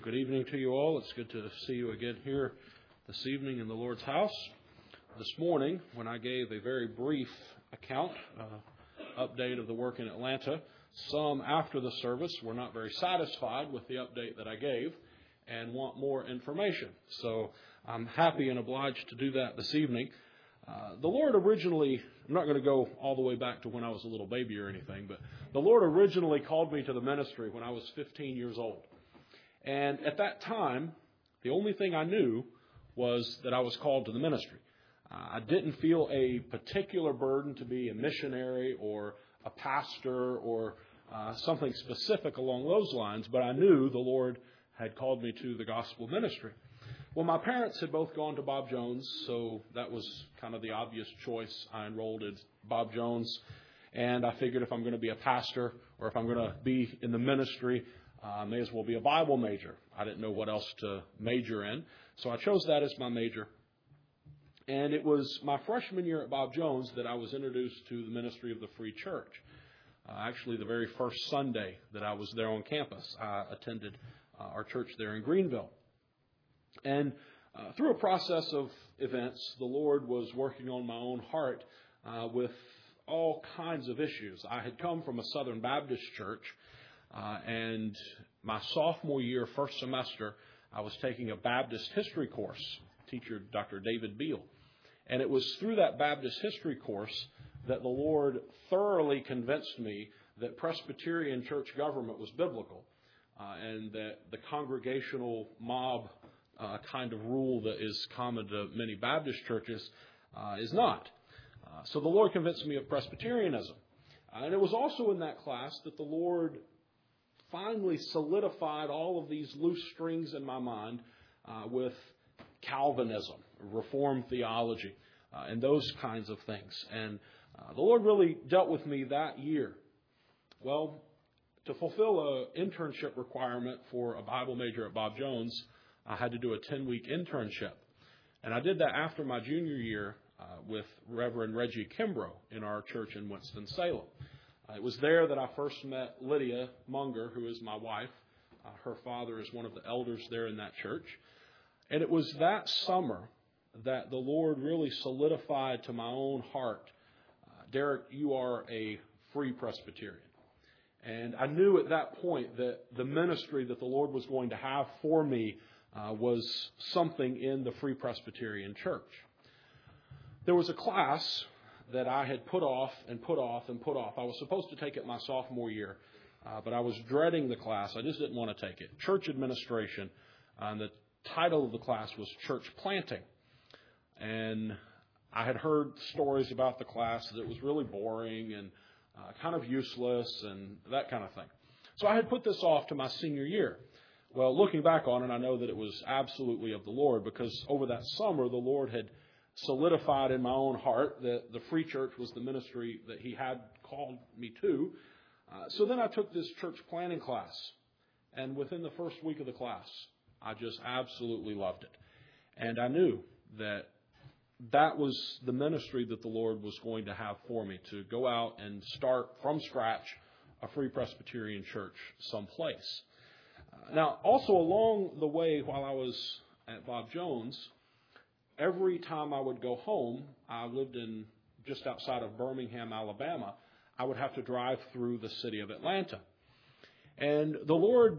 Good evening to you all. It's good to see you again here this evening in the Lord's house. This morning, when I gave a very brief account, update of the work in Atlanta, some after the service were not very satisfied with the update that I gave and want more information. So I'm happy and obliged to do that this evening. The Lord originally, I'm not going to go all the way back to when I was a little baby or anything, but the Lord originally called me to the ministry when I was 15 years old. And at that time, the only thing I knew was that I was called to the ministry. I didn't feel a particular burden to be a missionary or a pastor or something specific along those lines, but I knew the Lord had called me to the gospel ministry. Well, my parents had both gone to Bob Jones, so that was kind of the obvious choice. I enrolled at Bob Jones, and I figured if I'm going to be a pastor or if I'm going to be in the ministry, I may as well be a Bible major. I didn't know what else to major in, so I chose that as my major. And it was my freshman year at Bob Jones that I was introduced to the ministry of the Free Church. Actually, the very first Sunday that I was there on campus, I attended our church there in Greenville. And through a process of events, the Lord was working on my own heart with all kinds of issues. I had come from a Southern Baptist church, and my sophomore year, first semester, I was taking a Baptist history course, teacher Dr. David Beal. And it was through that Baptist history course that the Lord thoroughly convinced me that Presbyterian church government was biblical, and that the congregational mob kind of rule that is common to many Baptist churches is not. So the Lord convinced me of Presbyterianism. And it was also in that class that the Lord finally solidified all of these loose strings in my mind with Calvinism, Reformed theology, and those kinds of things. And the Lord really dealt with me that year. Well, to fulfill an internship requirement for a Bible major at Bob Jones, I had to do a 10-week internship. And I did that after my junior year with Reverend Reggie Kimbrough in our church in Winston-Salem. It was there that I first met Lydia Munger, who is my wife. Her father is one of the elders there in that church. And it was that summer that the Lord really solidified to my own heart, Derek, you are a free Presbyterian. And I knew at that point that the ministry that the Lord was going to have for me was something in the Free Presbyterian Church. There was a class that I had put off and put off and put off. I was supposed to take it my sophomore year, but I was dreading the class. I just didn't want to take it. Church administration, and the title of the class was church planting. And I had heard stories about the class that it was really boring and kind of useless and that kind of thing. So I had put this off to my senior year. Well, looking back on it, I know that it was absolutely of the Lord, because over that summer, the Lord had solidified in my own heart that the Free Church was the ministry that He had called me to. So then I took this church planning class, and within the first week of the class, I just absolutely loved it. And I knew that that was the ministry that the Lord was going to have for me, to go out and start from scratch a Free Presbyterian church someplace. Now, also along the way while I was at Bob Jones, every time I would go home, I lived in just outside of Birmingham, Alabama, I would have to drive through the city of Atlanta. And the Lord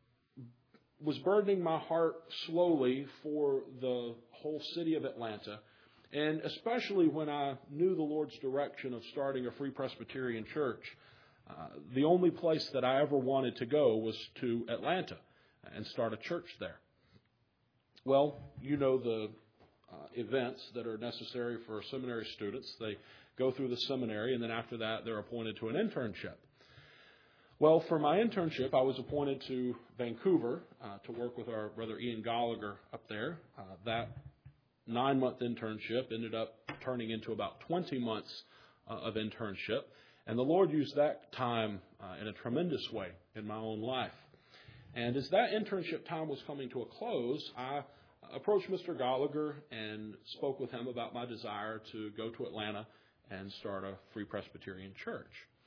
was burdening my heart slowly for the whole city of Atlanta, and especially when I knew the Lord's direction of starting a Free Presbyterian church. The only place that I ever wanted to go was to Atlanta and start a church there. Well, you know the events that are necessary for seminary students. They go through the seminary, and then after that, they're appointed to an internship. Well, for my internship, I was appointed to Vancouver to work with our brother Ian Gallagher up there. That 9-month internship ended up turning into about 20 months of internship. And the Lord used that time in a tremendous way in my own life. And as that internship time was coming to a close, I approached Mr. Gallagher and spoke with him about my desire to go to Atlanta and start a Free Presbyterian church.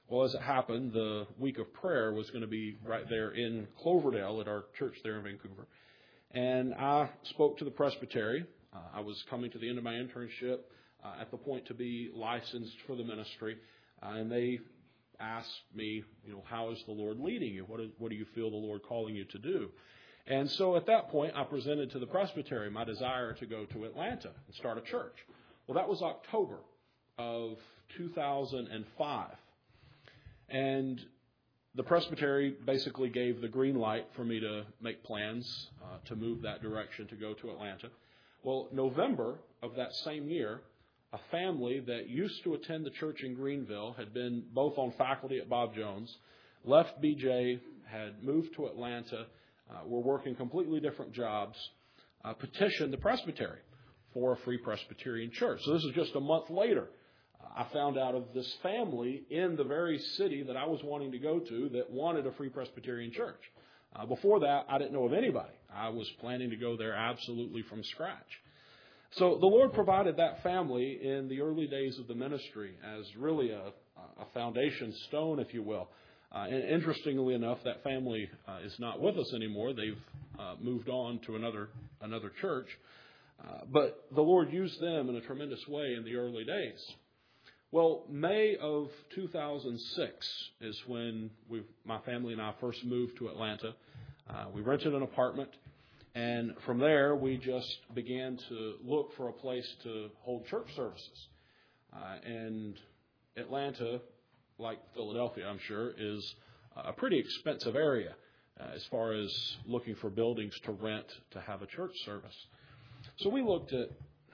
Well, as it happened, the week of prayer was going to be right there in Cloverdale at our church there in Vancouver. And I spoke to the presbytery. I was coming to the end of my internship at the point to be licensed for the ministry. And they asked me, how is the Lord leading you? What do you feel the Lord calling you to do? And so at that point, I presented to the presbytery my desire to go to Atlanta and start a church. Well, that was October of 2005. And the presbytery basically gave the green light for me to make plans to move that direction to go to Atlanta. Well, November of that same year, a family that used to attend the church in Greenville, had been both on faculty at Bob Jones, left BJ, had moved to Atlanta, were working completely different jobs, petitioned the presbytery for a Free Presbyterian church. So this is just a month later. I found out of this family in the very city that I was wanting to go to that wanted a Free Presbyterian church. Before that, I didn't know of anybody. I was planning to go there absolutely from scratch. So the Lord provided that family in the early days of the ministry as really a foundation stone, if you will. And interestingly enough, that family is not with us anymore. They've moved on to another church. But the Lord used them in a tremendous way in the early days. Well, May of 2006 is when my family and I first moved to Atlanta. We rented an apartment, and from there we just began to look for a place to hold church services. And Atlanta, like Philadelphia, I'm sure, is a pretty expensive area as far as looking for buildings to rent to have a church service. So we looked at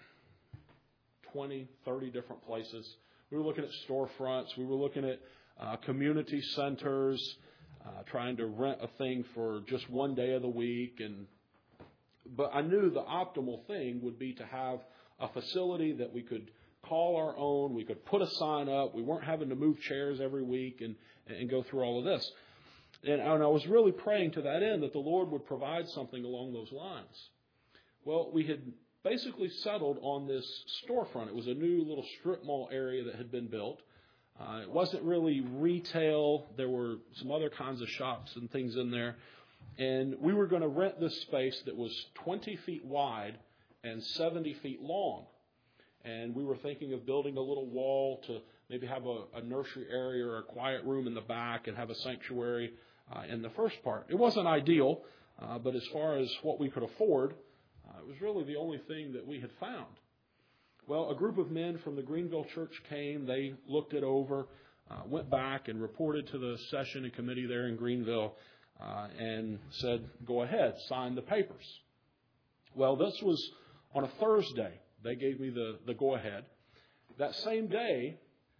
20, 30 different places. We were looking at storefronts. We were looking at community centers, trying to rent a thing for just one day of the week. But I knew the optimal thing would be to have a facility that we could call our own. We could put a sign up. We weren't having to move chairs every week and go through all of this. And I was really praying to that end that the Lord would provide something along those lines. Well, we had basically settled on this storefront. It was a new little strip mall area that had been built. It wasn't really retail. There were some other kinds of shops and things in there. And we were going to rent this space that was 20 feet wide and 70 feet long. And we were thinking of building a little wall to maybe have a nursery area or a quiet room in the back and have a sanctuary in the first part. It wasn't ideal, but as far as what we could afford, it was really the only thing that we had found. Well, a group of men from the Greenville church came. They looked it over, went back and reported to the session and committee there in Greenville and said, go ahead, sign the papers. Well, this was on a Thursday. They gave me the go-ahead. That same day,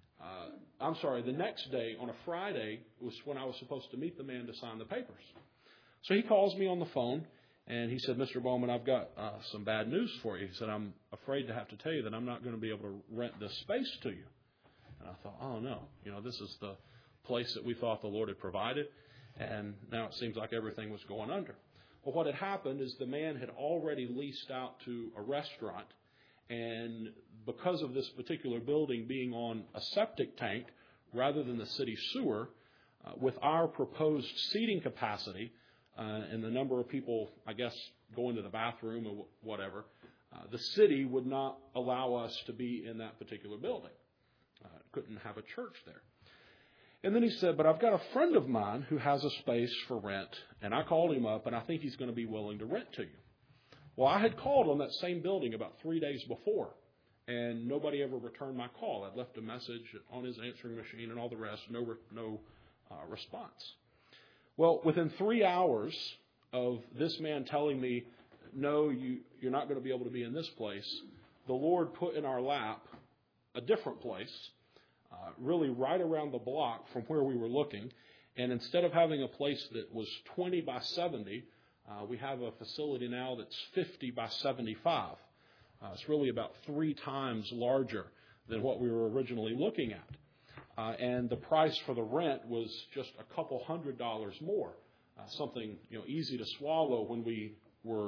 the next day, on a Friday, was when I was supposed to meet the man to sign the papers. So he calls me on the phone. And he said, Mr. Bowman, I've got some bad news for you. He said, I'm afraid to have to tell you that I'm not going to be able to rent this space to you. And I thought, oh, no. This is the place that we thought the Lord had provided. And now it seems like everything was going under. Well, what had happened is the man had already leased out to a restaurant. And because of this particular building being on a septic tank rather than the city sewer, with our proposed seating capacity, and the number of people, I guess, going to the bathroom or whatever, the city would not allow us to be in that particular building. Couldn't have a church there. And then he said, but I've got a friend of mine who has a space for rent, and I called him up, and I think he's going to be willing to rent to you. Well, I had called on that same building about 3 days before, and nobody ever returned my call. I'd left a message on his answering machine and all the rest, no response. Well, within 3 hours of this man telling me, no, you're not going to be able to be in this place, the Lord put in our lap a different place, really right around the block from where we were looking. And instead of having a place that was 20 by 70, we have a facility now that's 50 by 75. It's really about 3 times larger than what we were originally looking at. And the price for the rent was just a couple $100 more, something easy to swallow when we were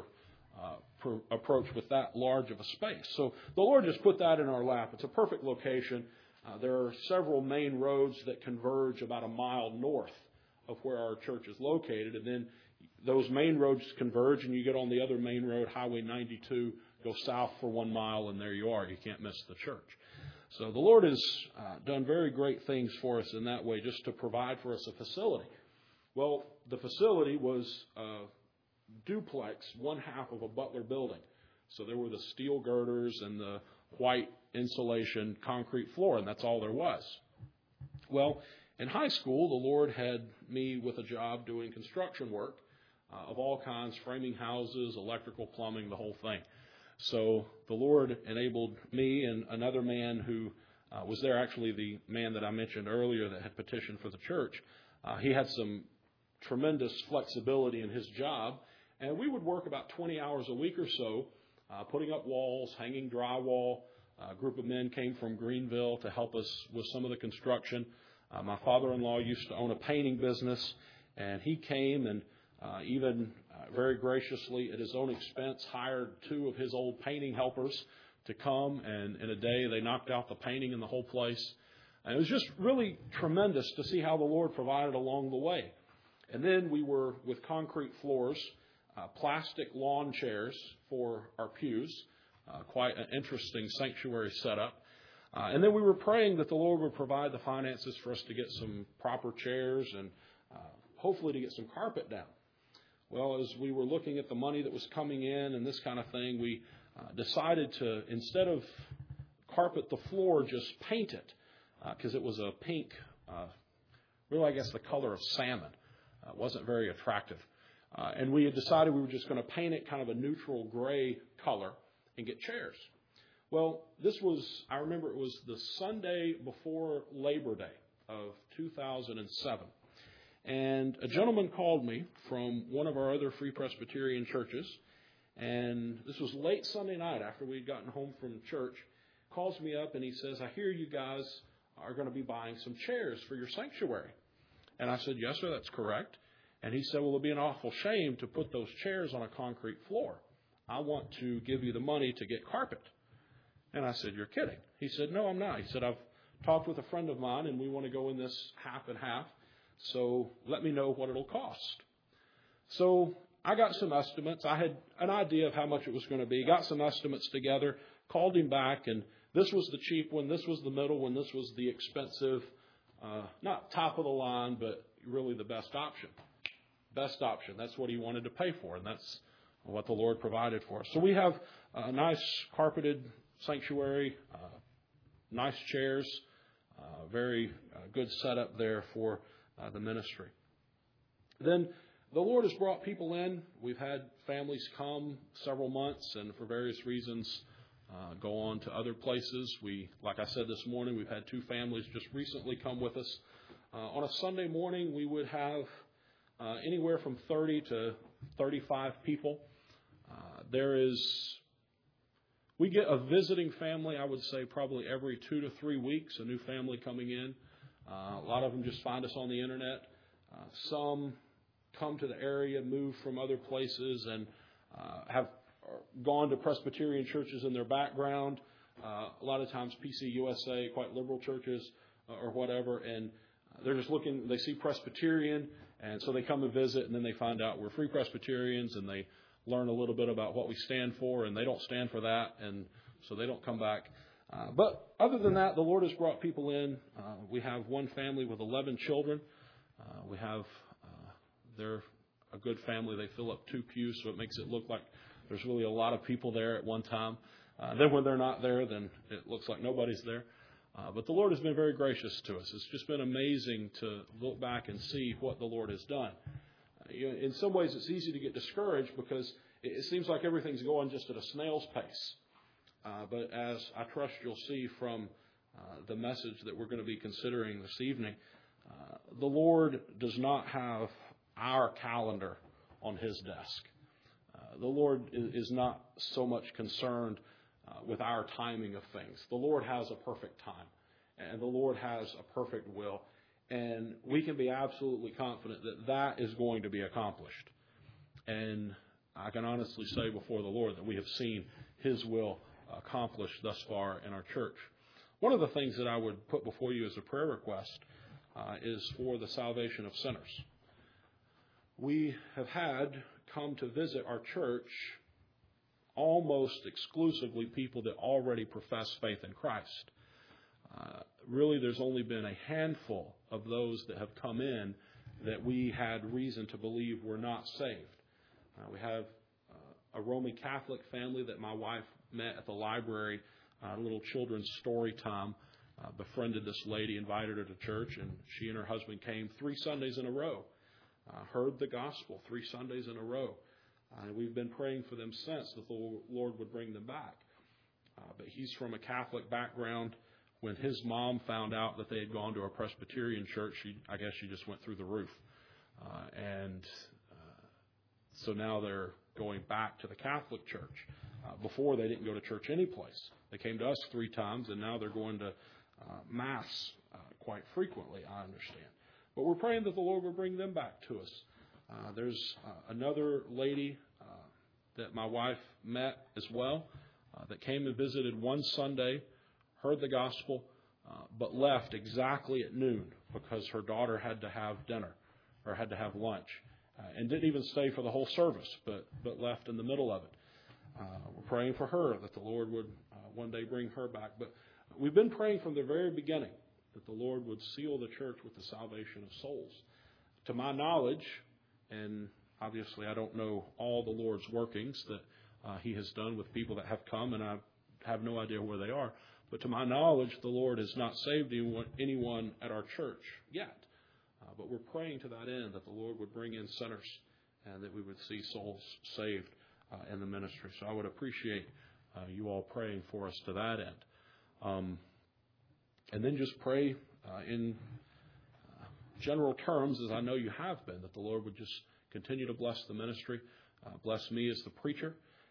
approached with that large of a space. So the Lord just put that in our lap. It's a perfect location. There are several main roads that converge about a mile north of where our church is located, and then those main roads converge, and you get on the other main road, Highway 92, go south for 1 mile, and there you are. You can't miss the church. So the Lord has done very great things for us in that way, just to provide for us a facility. Well, the facility was a duplex, one half of a Butler building. So there were the steel girders and the white insulation concrete floor, and that's all there was. Well, in high school, the Lord had me with a job doing construction work of all kinds, framing houses, electrical, plumbing, the whole thing. So the Lord enabled me and another man who was there, actually the man that I mentioned earlier that had petitioned for the church. He had some tremendous flexibility in his job, and we would work about 20 hours a week or so, putting up walls, hanging drywall. A group of men came from Greenville to help us with some of the construction. My father-in-law used to own a painting business, and he came and even very graciously at his own expense hired 2 of his old painting helpers to come, and in a day they knocked out the painting in the whole place. And it was just really tremendous to see how the Lord provided along the way. And then we were with concrete floors, plastic lawn chairs for our pews, quite an interesting sanctuary setup. And then we were praying that the Lord would provide the finances for us to get some proper chairs and hopefully to get some carpet down. Well, as we were looking at the money that was coming in and this kind of thing, we decided to, instead of carpet the floor, just paint it, because it was a pink, really I guess the color of salmon. It wasn't very attractive. And we had decided we were just going to paint it kind of a neutral gray color and get chairs. Well, I remember it was the Sunday before Labor Day of 2007. And a gentleman called me from one of our other Free Presbyterian churches, and this was late Sunday night after we'd gotten home from church. Calls me up and he says, "I hear you guys are going to be buying some chairs for your sanctuary." And I said, "Yes, sir, that's correct." And he said, "Well, it'll be an awful shame to put those chairs on a concrete floor. I want to give you the money to get carpet." And I said, "You're kidding." He said, "No, I'm not." He said, "I've talked with a friend of mine, and we want to go in this half and half. So let me know what it'll cost." So I got some estimates. I had an idea of how much it was going to be. Got some estimates together, called him back, and this was the cheap one, this was the middle one, this was the expensive, not top of the line, but really the best option. Best option. That's what he wanted to pay for, and that's what the Lord provided for us. So we have a nice carpeted sanctuary, nice chairs, very good setup there for the ministry. Then the Lord has brought people in. We've had families come several months and for various reasons go on to other places. Like I said this morning, we've had 2 families just recently come with us. On a Sunday morning, we would have anywhere from 30 to 35 people. We get a visiting family, I would say probably every 2 to 3 weeks, a new family coming in. A lot of them just find us on the internet. Some come to the area, move from other places, and have gone to Presbyterian churches in their background. A lot of times PCUSA, quite liberal churches or whatever, and they're just looking, they see Presbyterian, and so they come and visit, and then they find out we're Free Presbyterians, and they learn a little bit about what we stand for, and they don't stand for that, and so they don't come back. But other than that, the Lord has brought people in. We have one family with 11 children. They're a good family. They fill up 2 pews, so it makes it look like there's really a lot of people there at one time. Then when they're not there, then it looks like nobody's there. But the Lord has been very gracious to us. It's just been amazing to look back and see what the Lord has done. In some ways, it's easy to get discouraged because it seems like everything's going just at a snail's pace. But as I trust you'll see from the message that we're going to be considering this evening, the Lord does not have our calendar on His desk. The Lord is not so much concerned with our timing of things. The Lord has a perfect time, and the Lord has a perfect will. And we can be absolutely confident that that is going to be accomplished. And I can honestly say before the Lord that we have seen His will accomplished thus far in our church. One of the things that I would put before you as a prayer request is for the salvation of sinners. We have had come to visit our church almost exclusively people that already profess faith in Christ. Really, there's only been a handful of those that have come in that we had reason to believe were not saved. We have a Roman Catholic family that my wife met at the library, a little children's story time, befriended this lady, invited her to church, and she and her husband came 3 Sundays in a row, heard the gospel 3 Sundays in a row. We've been praying for them since that the Lord would bring them back. But he's from a Catholic background. When his mom found out that they had gone to a Presbyterian church, I guess she just went through the roof. So now they're going back to the Catholic church. Before, they didn't go to church anyplace. They came to us 3 times, and now they're going to Mass quite frequently, I understand. But we're praying that the Lord will bring them back to us. There's another lady that my wife met as well that came and visited one Sunday, heard the gospel, but left exactly at noon because her daughter had to have dinner or had to have lunch, and didn't even stay for the whole service, but left in the middle of it. We're praying for her that the Lord would one day bring her back. But we've been praying from the very beginning that the Lord would seal the church with the salvation of souls. To my knowledge, and obviously I don't know all the Lord's workings that He has done with people that have come, and I have no idea where they are. But to my knowledge, the Lord has not saved anyone at our church yet. But we're praying to that end that the Lord would bring in sinners and that we would see souls saved in the ministry. So I would appreciate you all praying for us to that end. And then just pray in general terms, as I know you have been, that the Lord would just continue to bless the ministry, bless me as the preacher.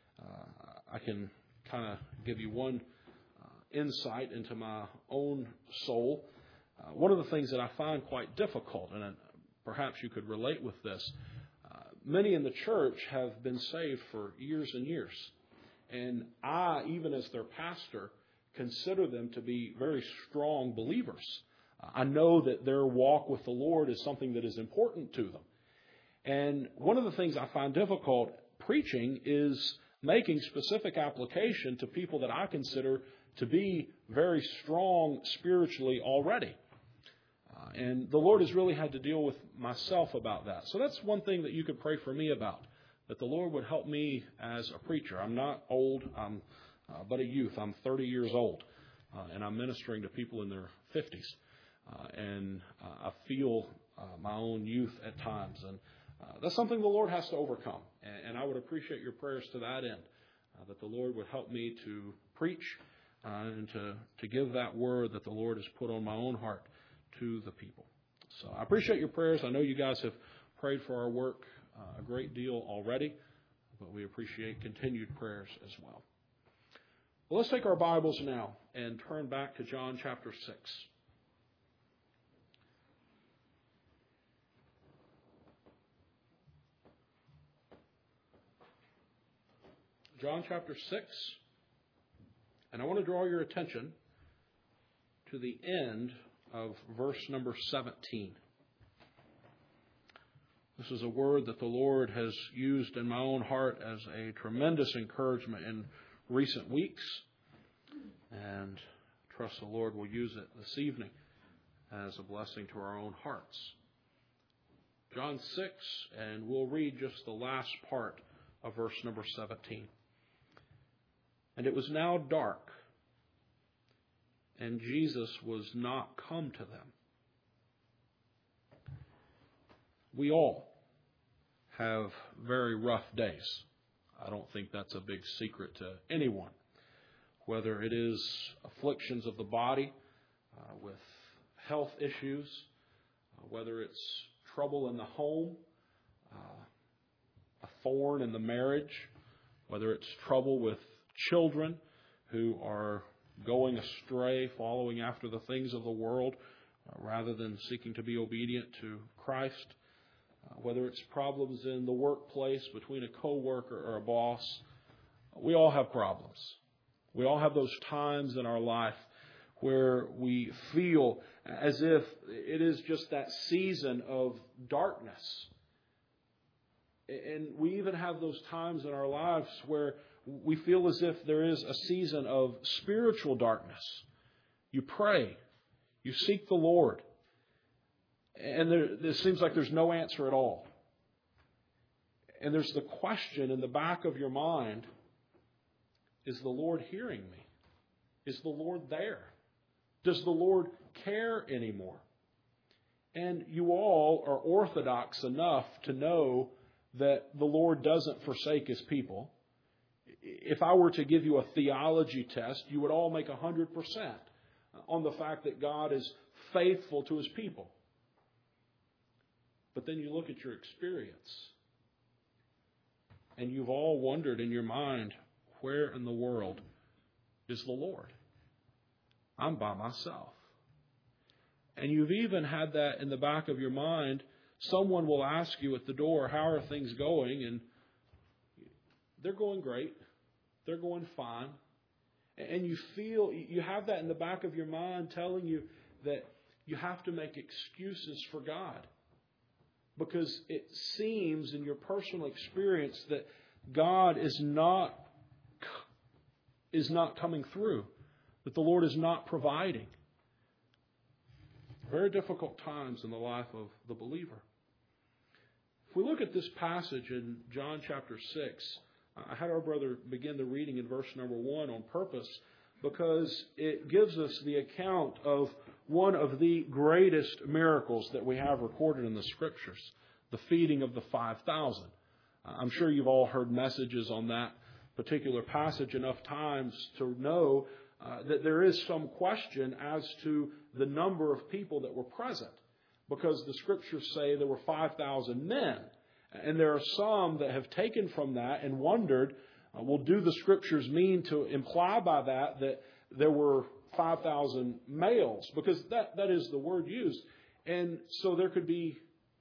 I can kind of give you one insight into my own soul. One of the things that I find quite difficult, and perhaps you could relate with this, many in the church have been saved for years and years. And I, even as their pastor, consider them to be very strong believers. I know that their walk with the Lord is something that is important to them. And one of the things I find difficult preaching is making specific application to people that I consider to be very strong spiritually already. And the Lord has really had to deal with myself about that. So that's one thing that you could pray for me about, that the Lord would help me as a preacher. I'm not old, I'm but a youth. I'm 30 years old, and I'm ministering to people in their 50s. And I feel my own youth at times. And that's something the Lord has to overcome. And I would appreciate your prayers to that end, that the Lord would help me to preach and to give that word that the Lord has put on my own heart to the people. So I appreciate your prayers. I know you guys have prayed for our work a great deal already, but we appreciate continued prayers as well. Well, let's take our Bibles now and turn back to John chapter 6. John chapter 6, and I want to draw your attention to the end of verse number 17. This is a word that the Lord has used in my own heart as a tremendous encouragement in recent weeks, and I trust the Lord will use it this evening as a blessing to our own hearts. John 6, and we'll read just the last part of verse number 17. And it was now dark, and Jesus was not come to them. We all have very rough days. I don't think that's a big secret to anyone. Whether it is afflictions of the body with health issues, whether it's trouble in the home, a thorn in the marriage, whether it's trouble with children who are going astray, following after the things of the world rather than seeking to be obedient to Christ, whether it's problems in the workplace between a coworker or a boss. We all have problems. We all have those times in our life where we feel as if it is just that season of darkness. And we even have those times in our lives where we feel as if there is a season of spiritual darkness. You pray, you seek the Lord, and there seems like there's no answer at all. And there's the question in the back of your mind, is the Lord hearing me? Is the Lord there? Does the Lord care anymore? And you all are orthodox enough to know that the Lord doesn't forsake His people. If I were to give you a theology test, you would all make 100% on the fact that God is faithful to His people. But then you look at your experience, and you've all wondered in your mind, where in the world is the Lord? I'm by myself. And you've even had that in the back of your mind. Someone will ask you at the door, how are things going? And they're going great. They're going fine. And you feel, you have that in the back of your mind telling you that you have to make excuses for God. Because it seems in your personal experience that God is not coming through. That the Lord is not providing. Very difficult times in the life of the believer. If we look at this passage in John chapter 6, I had our brother begin the reading in verse number 1 on purpose because it gives us the account of one of the greatest miracles that we have recorded in the Scriptures, the feeding of the 5,000. I'm sure you've all heard messages on that particular passage enough times to know that there is some question as to the number of people that were present, because the Scriptures say there were 5,000 men. And there are some that have taken from that and wondered, well, do the Scriptures mean to imply by that there were 5,000 males? Because that is the word used. And so there could be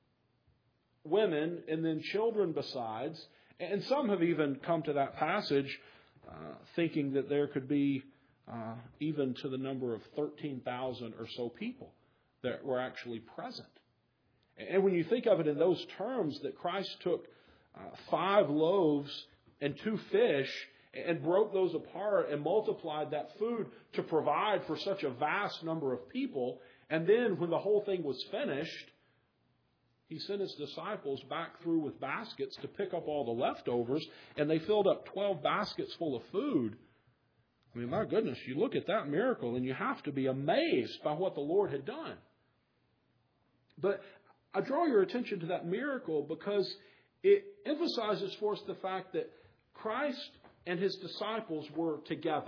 women and then children besides. And some have even come to that passage thinking that there could be even to the number of 13,000 or so people that were actually present. And when you think of it in those terms, that Christ took 5 loaves and 2 fish and broke those apart and multiplied that food to provide for such a vast number of people. And then when the whole thing was finished, He sent His disciples back through with baskets to pick up all the leftovers, and they filled up 12 baskets full of food. I mean, my goodness, you look at that miracle and you have to be amazed by what the Lord had done. But I draw your attention to that miracle because it emphasizes for us the fact that Christ and His disciples were together.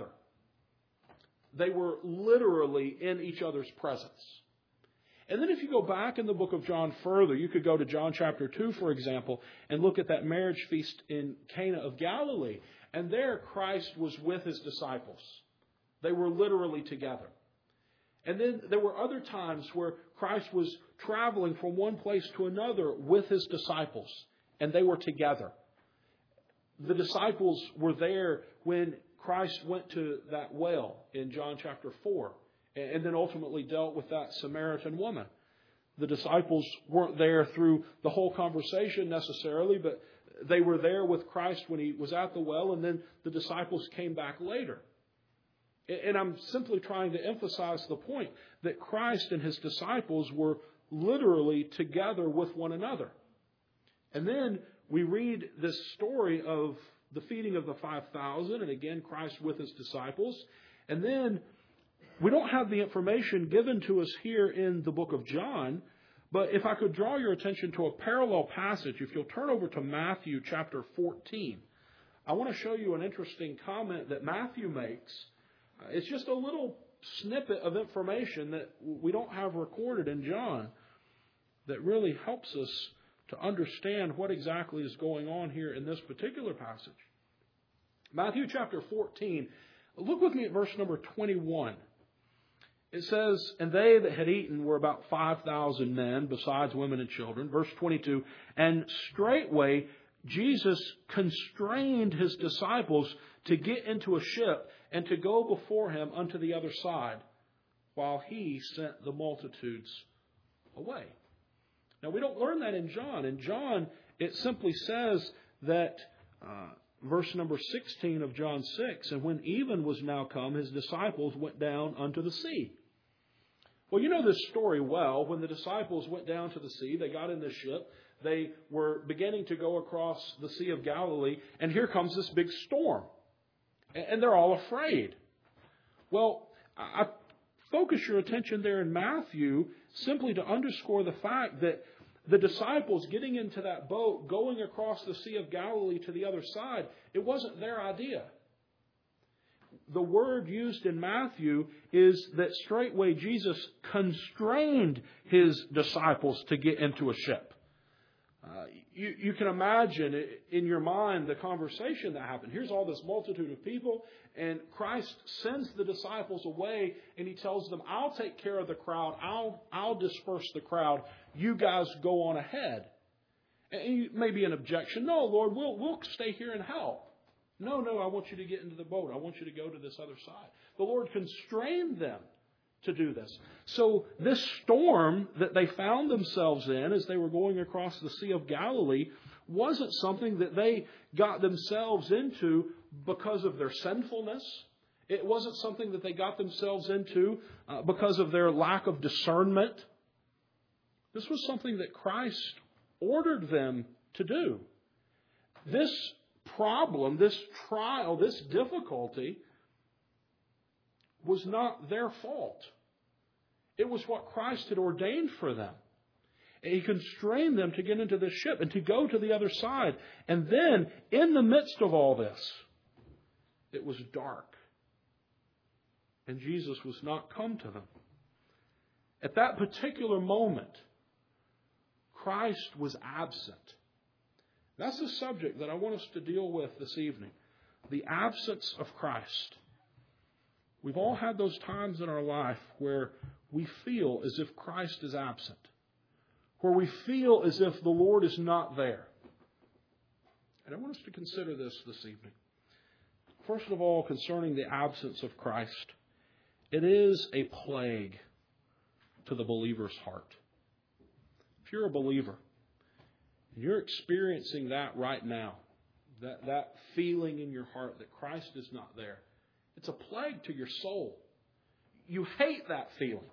They were literally in each other's presence. And then if you go back in the book of John further, you could go to John chapter 2, for example, and look at that marriage feast in Cana of Galilee. And there Christ was with His disciples. They were literally together. And then there were other times where Christ was traveling from one place to another with His disciples, and they were together. The disciples were there when Christ went to that well in John chapter 4, and then ultimately dealt with that Samaritan woman. The disciples weren't there through the whole conversation necessarily, but they were there with Christ when He was at the well, and then the disciples came back later. And I'm simply trying to emphasize the point that Christ and His disciples were literally together with one another. And then we read this story of the feeding of the 5,000, and again, Christ with His disciples. And then we don't have the information given to us here in the book of John, but if I could draw your attention to a parallel passage, if you'll turn over to Matthew chapter 14, I want to show you an interesting comment that Matthew makes. It's just a little snippet of information that we don't have recorded in John that really helps us to understand what exactly is going on here in this particular passage. Matthew chapter 14, look with me at verse number 21. It says, and they that had eaten were about 5,000 men, besides women and children. Verse 22, and straightway Jesus constrained His disciples to get into a ship and to go before Him unto the other side, while He sent the multitudes away. Now, we don't learn that in John. In John, it simply says that, verse number 16 of John 6, and when even was now come, His disciples went down unto the sea. Well, you know this story well. When the disciples went down to the sea, they got in the ship. They were beginning to go across the Sea of Galilee, and here comes this big storm. And they're all afraid. Well, I focus your attention there in Matthew simply to underscore the fact that the disciples getting into that boat, going across the Sea of Galilee to the other side, it wasn't their idea. The word used in Matthew is that straightway Jesus constrained His disciples to get into a ship. You can imagine in your mind the conversation that happened. Here's all this multitude of people, and Christ sends the disciples away, and He tells them, I'll take care of the crowd. I'll disperse the crowd. You guys go on ahead. And maybe an objection. No, Lord, we'll stay here and help. No, I want you to get into the boat. I want you to go to this other side. The Lord constrained them to do this. So this storm that they found themselves in as they were going across the Sea of Galilee wasn't something that they got themselves into because of their sinfulness. It wasn't something that they got themselves into because of their lack of discernment. This was something that Christ ordered them to do. This problem, this trial, this difficulty was not their fault. It was what Christ had ordained for them. And He constrained them to get into the ship and to go to the other side. And then, in the midst of all this, it was dark. And Jesus was not come to them. At that particular moment, Christ was absent. That's the subject that I want us to deal with this evening. The absence of Christ. We've all had those times in our life where we feel as if Christ is absent. Where we feel as if the Lord is not there. And I want us to consider this evening. First of all, concerning the absence of Christ, it is a plague to the believer's heart. If you're a believer, and you're experiencing that right now, that feeling in your heart that Christ is not there, it's a plague to your soul. You hate that feeling.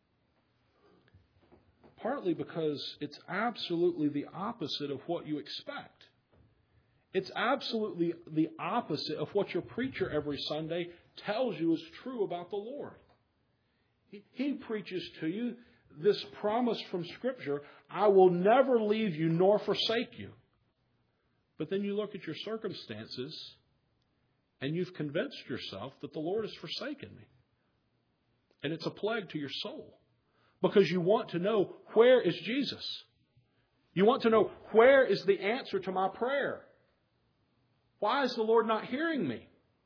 Partly because it's absolutely the opposite of what you expect. It's absolutely the opposite of what your preacher every Sunday tells you is true about the Lord. He preaches to you this promise from Scripture, I will never leave you nor forsake you. But then you look at your circumstances and you've convinced yourself that the Lord has forsaken me. And it's a plague to your soul. Because you want to know, where is Jesus? You want to know, where is the answer to my prayer? Why is the Lord not hearing me?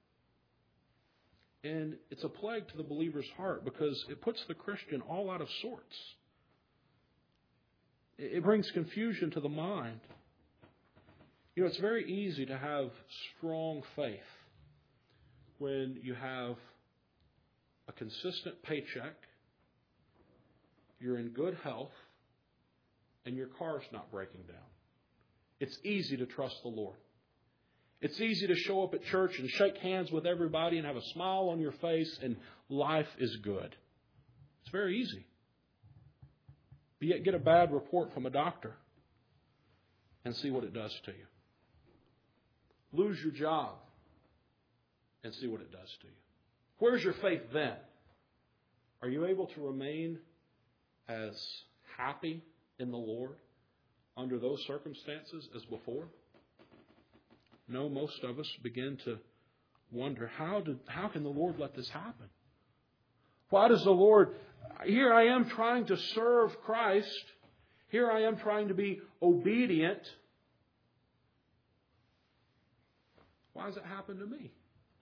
And it's a plague to the believer's heart because it puts the Christian all out of sorts. It brings confusion to the mind. You know, it's very easy to have strong faith when you have a consistent paycheck, you're in good health, and your car's not breaking down. It's easy to trust the Lord. It's easy to show up at church and shake hands with everybody and have a smile on your face and life is good. It's very easy. But yet get a bad report from a doctor and see what it does to you. Lose your job and see what it does to you. Where's your faith then? Are you able to remain as happy in the Lord under those circumstances as before? No, most of us begin to wonder, how can the Lord let this happen? Why does the Lord, here I am trying to serve Christ, here I am trying to be obedient. Why does it happen to me?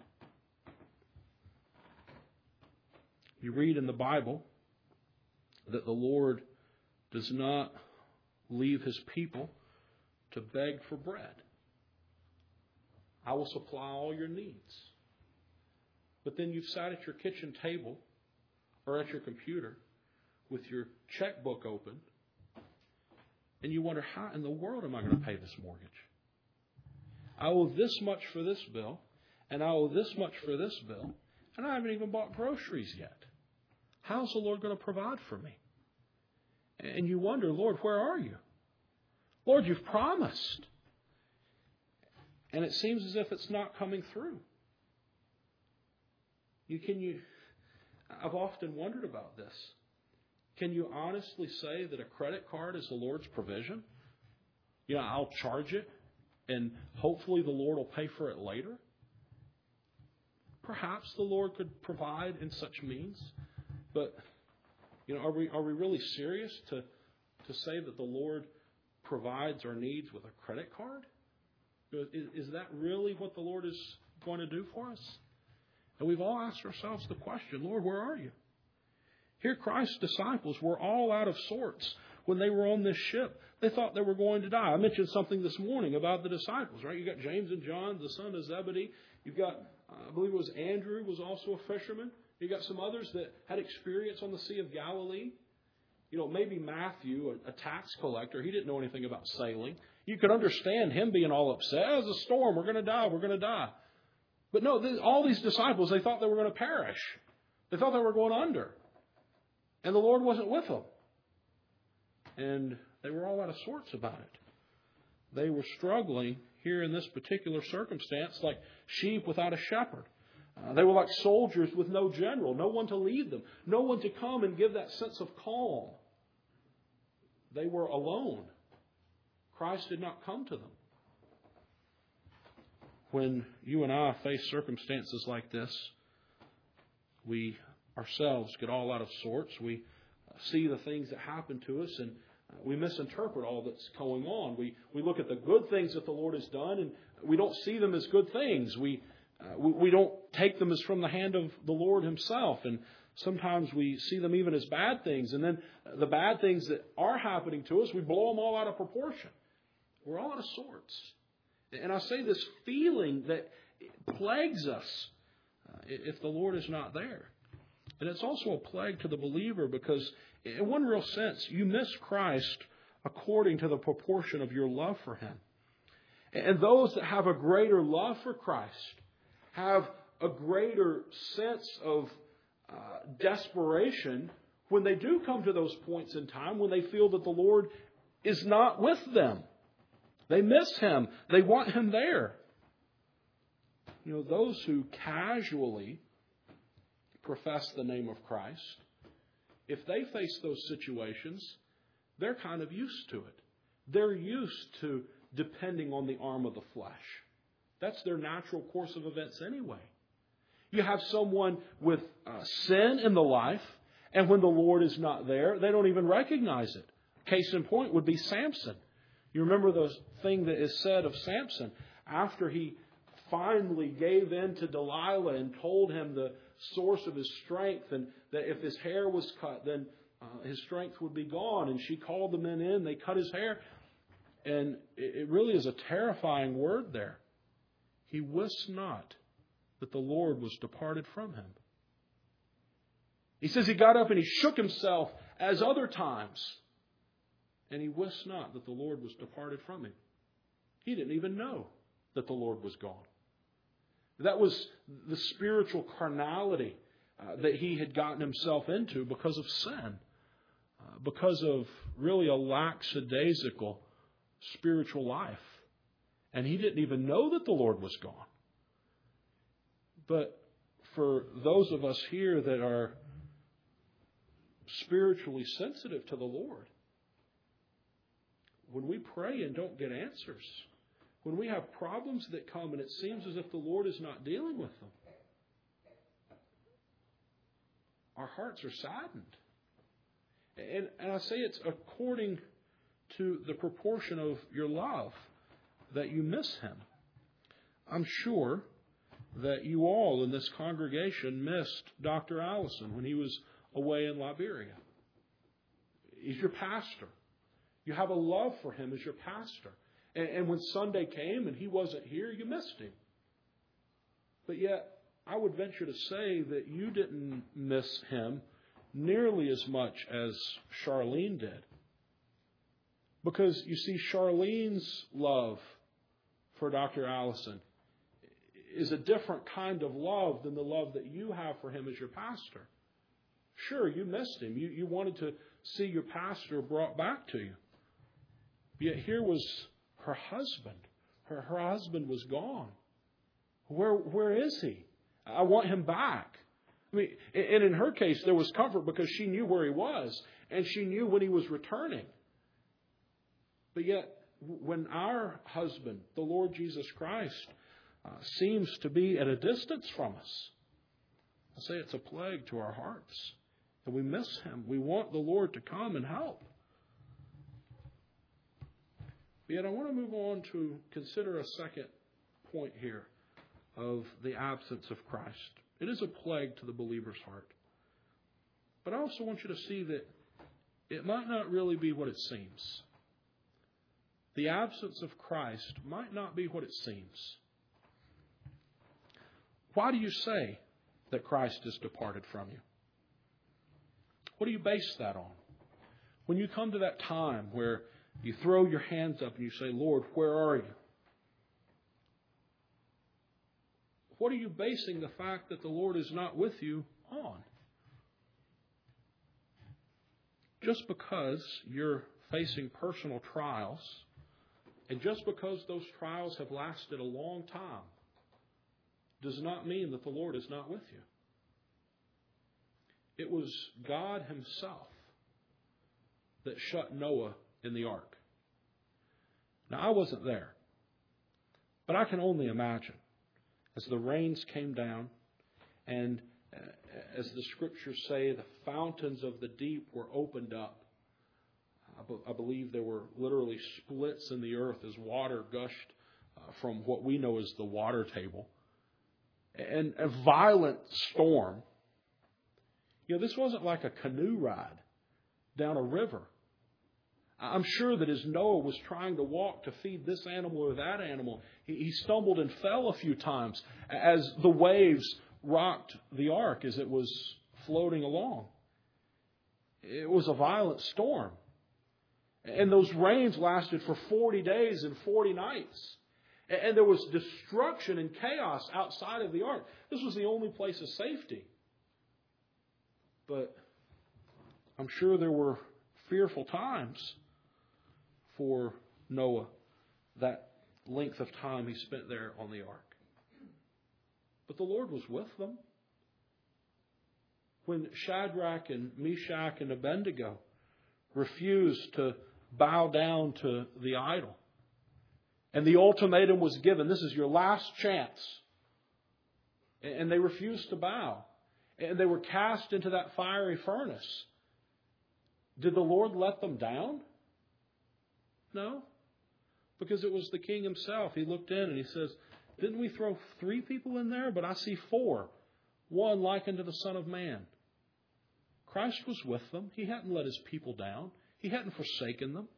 You read in the Bible that the Lord does not leave His people to beg for bread. I will supply all your needs. But then you've sat at your kitchen table or at your computer with your checkbook open, and you wonder, how in the world am I going to pay this mortgage? I owe this much for this bill, and I owe this much for this bill, and I haven't even bought groceries yet. How's the Lord going to provide for me? And you wonder, Lord, where are you? Lord, you've promised. And it seems as if it's not coming through. I've often wondered about this. Can you honestly say that a credit card is the Lord's provision? I'll charge it, and hopefully the Lord will pay for it later. Perhaps the Lord could provide in such means, but are we really serious to say that the Lord provides our needs with a credit card? Is that really what the Lord is going to do for us? And we've all asked ourselves the question, Lord, where are you? Here, Christ's disciples were all out of sorts when they were on this ship. They thought they were going to die. I mentioned something this morning about the disciples, right? You got James and John, the son of Zebedee. You've got, I believe it was Andrew, was also a fisherman. You got some others that had experience on the Sea of Galilee. Maybe Matthew, a tax collector, he didn't know anything about sailing. You could understand him being all upset. It's a storm. We're going to die. We're going to die. But no, all these disciples, they thought they were going to perish. They thought they were going under. And the Lord wasn't with them. And they were all out of sorts about it. They were struggling here in this particular circumstance like sheep without a shepherd. They were like soldiers with no general, no one to lead them, no one to come and give that sense of calm. They were alone. Christ did not come to them. When you and I face circumstances like this, we ourselves get all out of sorts. We see the things that happen to us, and we misinterpret all that's going on. We look at the good things that the Lord has done, and we don't see them as good things. We don't take them as from the hand of the Lord Himself, and sometimes we see them even as bad things. And then the bad things that are happening to us, we blow them all out of proportion. We're all out of sorts. And I say this feeling that plagues us if the Lord is not there. And it's also a plague to the believer because in one real sense, you miss Christ according to the proportion of your love for Him. And those that have a greater love for Christ have a greater sense of desperation when they do come to those points in time when they feel that the Lord is not with them. They miss Him. They want Him there. Those who casually profess the name of Christ, if they face those situations, they're kind of used to it. They're used to depending on the arm of the flesh. That's their natural course of events anyway. You have someone with sin in the life, and when the Lord is not there, they don't even recognize it. Case in point would be Samson. You remember the thing that is said of Samson after he finally gave in to Delilah and told him the source of his strength, and that if his hair was cut, then his strength would be gone. And she called the men in, they cut his hair. And it really is a terrifying word there. He wist not that the Lord was departed from him. He says he got up and he shook himself as other times. And he wist not that the Lord was departed from him. He didn't even know that the Lord was gone. That was the spiritual carnality that he had gotten himself into because of sin. Because of really a lackadaisical spiritual life. And he didn't even know that the Lord was gone. But for those of us here that are spiritually sensitive to the Lord, when we pray and don't get answers, when we have problems that come and it seems as if the Lord is not dealing with them, our hearts are saddened. And I say it's according to the proportion of your love that you miss Him. I'm sure that you all in this congregation missed Dr. Allison when he was away in Liberia. He's your pastor. You have a love for him as your pastor. And when Sunday came and he wasn't here, you missed him. But yet, I would venture to say that you didn't miss him nearly as much as Charlene did. Because, you see, Charlene's love for Dr. Allison is a different kind of love than the love that you have for him as your pastor. Sure, you missed him. You wanted to see your pastor brought back to you. Yet here was her husband. Her husband was gone. Where is he? I want him back. I mean, and in her case, there was comfort because she knew where he was, and she knew when he was returning. But yet, when our husband, the Lord Jesus Christ, seems to be at a distance from us, I say it's a plague to our hearts. And we miss him. We want the Lord to come and help. But yet I want to move on to consider a second point here of the absence of Christ. It is a plague to the believer's heart. But I also want you to see that it might not really be what it seems. The absence of Christ might not be what it seems. Why do you say that Christ has departed from you? What do you base that on? When you come to that time where you throw your hands up and you say, Lord, where are you? What are you basing the fact that the Lord is not with you on? Just because you're facing personal trials, and just because those trials have lasted a long time, does not mean that the Lord is not with you. It was God Himself that shut Noah in the ark. Now, I wasn't there, but I can only imagine as the rains came down and as the Scriptures say, the fountains of the deep were opened up. I believe there were literally splits in the earth as water gushed from what we know as the water table. And a violent storm. You know, this wasn't like a canoe ride down a river. I'm sure that as Noah was trying to walk to feed this animal or that animal, he stumbled and fell a few times as the waves rocked the ark as it was floating along. It was a violent storm. And those rains lasted for 40 days and 40 nights. And there was destruction and chaos outside of the ark. This was the only place of safety. But I'm sure there were fearful times for Noah, that length of time he spent there on the ark. But the Lord was with them. When Shadrach and Meshach and Abednego refused to bow down to the idol, and the ultimatum was given, this is your last chance. And they refused to bow. And they were cast into that fiery furnace. Did the Lord let them down? No. Because it was the King Himself. He looked in and He says, didn't we throw 3 people in there? But I see 4. One likened to the Son of Man. Christ was with them. He hadn't let His people down. He hadn't forsaken them.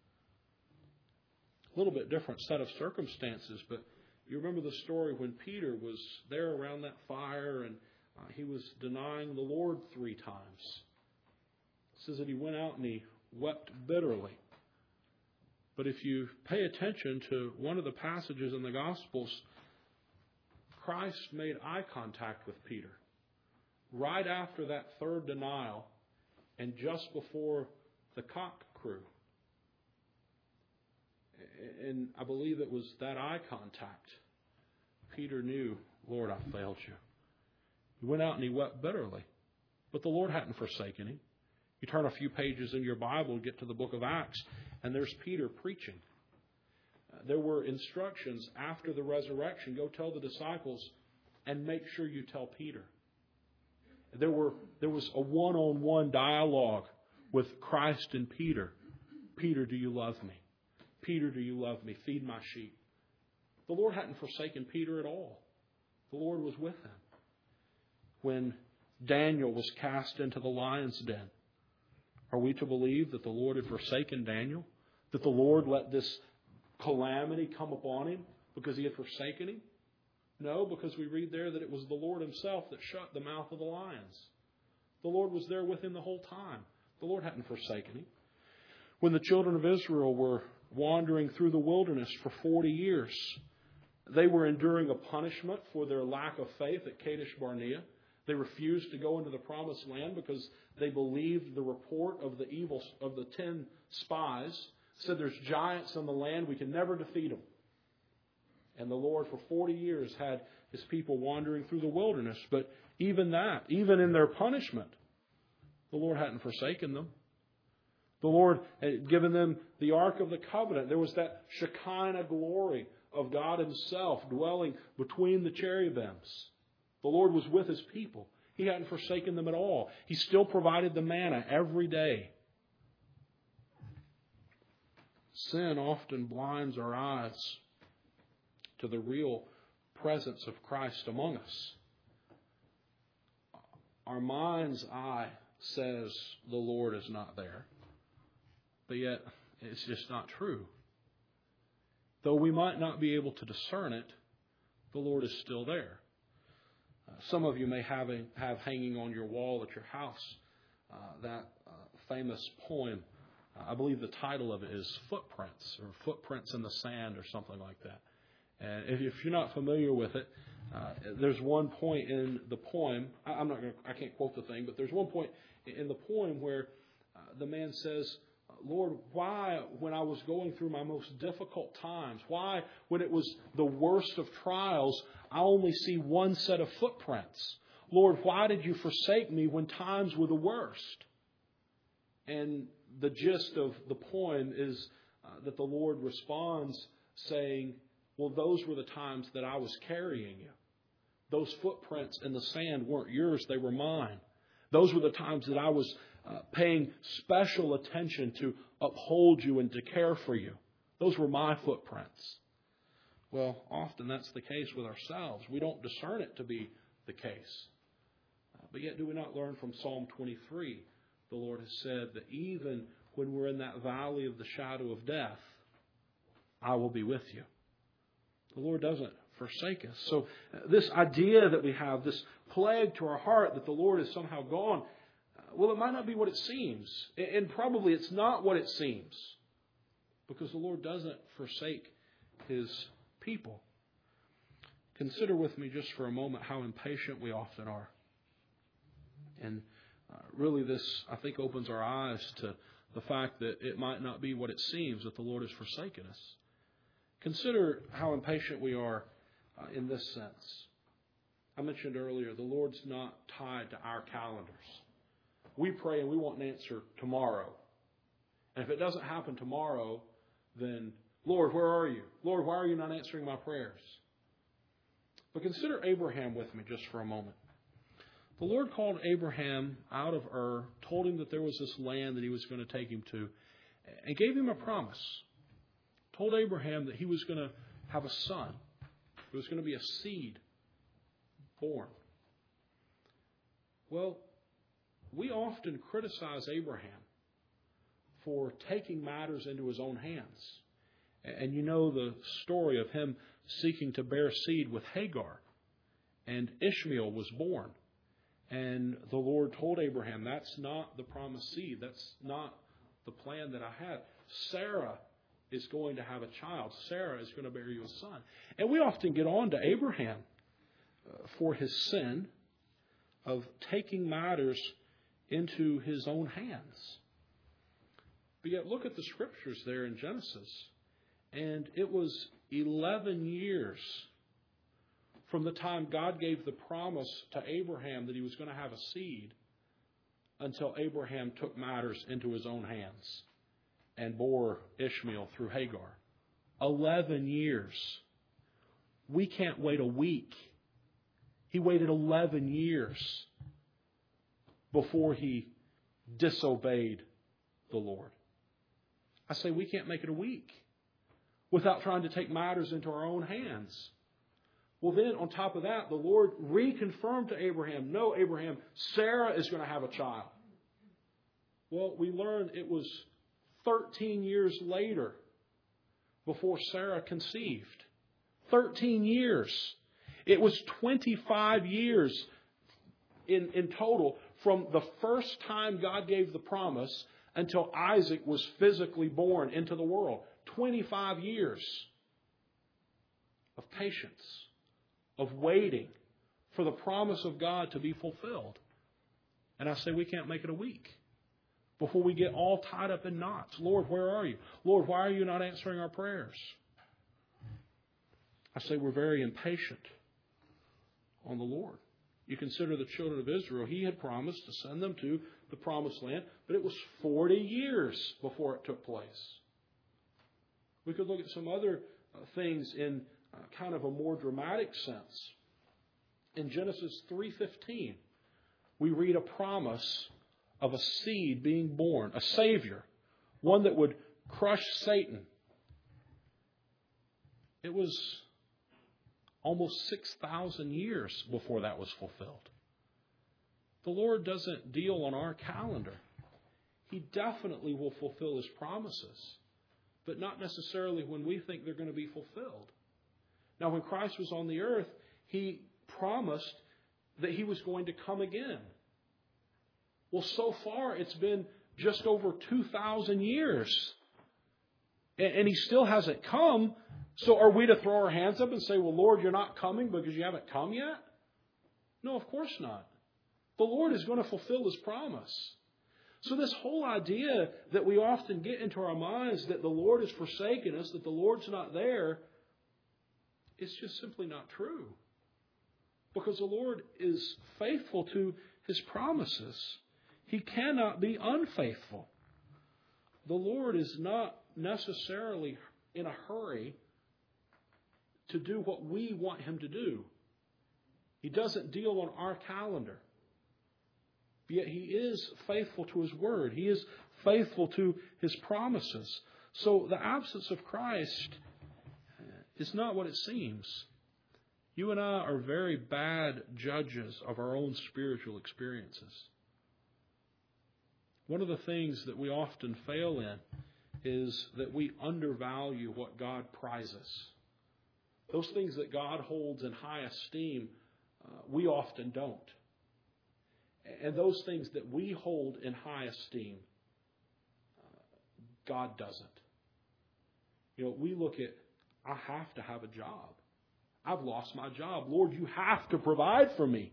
A little bit different set of circumstances, but you remember the story when Peter was there around that fire and he was denying the Lord 3 times. It says that he went out and he wept bitterly. But if you pay attention to one of the passages in the Gospels, Christ made eye contact with Peter right after that 3rd denial and just before the cock crew. And I believe it was that eye contact. Peter knew, Lord, I failed you. He went out and he wept bitterly. But the Lord hadn't forsaken him. You turn a few pages in your Bible and get to the book of Acts, and there's Peter preaching. There were instructions after the resurrection. Go tell the disciples and make sure you tell Peter. There was a one-on-one dialogue with Christ and Peter. Peter, do you love me? Peter, do you love me? Feed my sheep. The Lord hadn't forsaken Peter at all. The Lord was with him. When Daniel was cast into the lion's den, are we to believe that the Lord had forsaken Daniel? That the Lord let this calamity come upon him because He had forsaken him? No, because we read there that it was the Lord Himself that shut the mouth of the lions. The Lord was there with him the whole time. The Lord hadn't forsaken him. When the children of Israel were wandering through the wilderness for 40 years, they were enduring a punishment for their lack of faith at Kadesh Barnea. They refused to go into the promised land because they believed the report of the 10 spies. Said there's giants in the land, we can never defeat them. And the Lord for 40 years had his people wandering through the wilderness. But even in their punishment, the Lord hadn't forsaken them. The Lord had given them the Ark of the Covenant. There was that Shekinah glory of God Himself dwelling between the cherubims. The Lord was with His people. He hadn't forsaken them at all. He still provided the manna every day. Sin often blinds our eyes to the real presence of Christ among us. Our mind's eye says the Lord is not there, but yet it's just not true. Though we might not be able to discern it, the Lord is still there. Some of you may have hanging on your wall at your house that famous poem. I believe the title of it is Footprints, or Footprints in the Sand, or something like that. And if you're not familiar with it, there's one point in the poem. I can't quote the thing, but there's one point in the poem where the man says, Lord, why, when I was going through my most difficult times, why, when it was the worst of trials, I only see one set of footprints? Lord, why did you forsake me when times were the worst? And the gist of the poem is that the Lord responds saying, well, those were the times that I was carrying you. Those footprints in the sand weren't yours, they were mine. Those were the times that I was paying special attention to uphold you and to care for you. Those were my footprints. Well, often that's the case with ourselves. We don't discern it to be the case. But yet do we not learn from Psalm 23? The Lord has said that even when we're in that valley of the shadow of death, I will be with you. The Lord doesn't forsake us. So this idea that we have, this plague to our heart that the Lord is somehow gone, well, it might not be what it seems. And probably it's not what it seems. Because the Lord doesn't forsake His people. Consider with me just for a moment how impatient we often are. And really this, I think, opens our eyes to the fact that it might not be what it seems that the Lord has forsaken us. Consider how impatient we are in this sense. I mentioned earlier, the Lord's not tied to our calendars. We pray and we want an answer tomorrow. And if it doesn't happen tomorrow, then, Lord, where are you? Lord, why are you not answering my prayers? But consider Abraham with me just for a moment. The Lord called Abraham out of Ur, told him that there was this land that He was going to take him to, and gave him a promise. Told Abraham that he was going to have a son. There was going to be a seed born. Well, we often criticize Abraham for taking matters into his own hands. And you know the story of him seeking to bear seed with Hagar. And Ishmael was born. And the Lord told Abraham, that's not the promised seed. That's not the plan that I had. Sarah is going to have a child. Sarah is going to bear you a son. And we often get on to Abraham for his sin of taking matters into his own hands. But yet look at the scriptures there in Genesis. And it was 11 years from the time God gave the promise to Abraham that he was going to have a seed until Abraham took matters into his own hands and bore Ishmael through Hagar. 11 years. We can't wait a week. He waited 11 years before he disobeyed the Lord. I say we can't make it a week without trying to take matters into our own hands. Well, then, on top of that, the Lord reconfirmed to Abraham, no, Abraham, Sarah is going to have a child. Well, we learned it was 13 years later before Sarah conceived. 13 years. It was 25 years in total from the first time God gave the promise until Isaac was physically born into the world. 25 years of patience, of waiting for the promise of God to be fulfilled. And I say we can't make it a week before we get all tied up in knots. Lord, where are you? Lord, why are you not answering our prayers? I say we're very impatient on the Lord. You consider the children of Israel. He had promised to send them to the promised land, but it was 40 years before it took place. We could look at some other things in kind of a more dramatic sense. In Genesis 3:15, we read a promise of a seed being born, a Savior, one that would crush Satan. It was almost 6,000 years before that was fulfilled. The Lord doesn't deal on our calendar. He definitely will fulfill His promises, but not necessarily when we think they're going to be fulfilled. Now, when Christ was on the earth, He promised that He was going to come again. Well, so far it's been just over 2,000 years, and He still hasn't come. So are we to throw our hands up and say, well, Lord, you're not coming because you haven't come yet? No, of course not. The Lord is going to fulfill His promise. So this whole idea that we often get into our minds that the Lord has forsaken us, that the Lord's not there, it's just simply not true. Because the Lord is faithful to His promises. He cannot be unfaithful. The Lord is not necessarily in a hurry to do what we want Him to do. He doesn't deal on our calendar. Yet He is faithful to His word. He is faithful to His promises. So the absence of Christ is not what it seems. You and I are very bad judges of our own spiritual experiences. One of the things that we often fail in is that we undervalue what God prizes. Those things that God holds in high esteem, we often don't. And those things that we hold in high esteem, God doesn't. You know, we look at, I have to have a job. I've lost my job. Lord, you have to provide for me.